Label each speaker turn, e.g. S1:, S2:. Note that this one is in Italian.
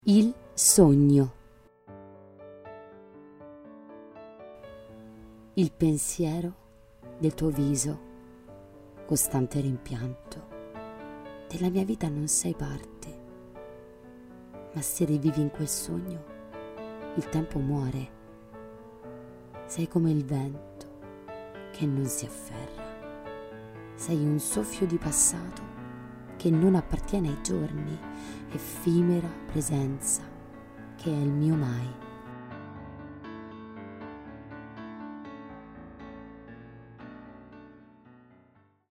S1: Il sogno. Il pensiero del tuo viso, costante rimpianto. Della mia vita non sei parte, ma se rivivi in quel sogno, il tempo muore. Sei come il vento che non si afferra. Sei un soffio di passato che non appartiene ai giorni, effimera presenza che è il mio mai.